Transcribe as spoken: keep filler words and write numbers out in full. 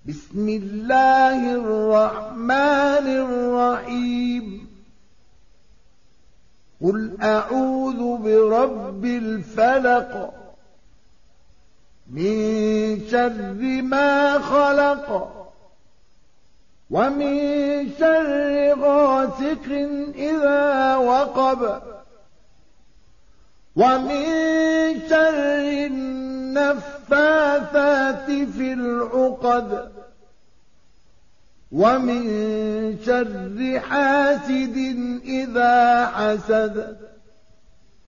بسم الله الرحمن الرحيم قل أعوذ برب الفلق من شر ما خلق ومن شر غاسق إذا وقب ومن شر النفاثات في العقد ومن شر حاسد إذا حسد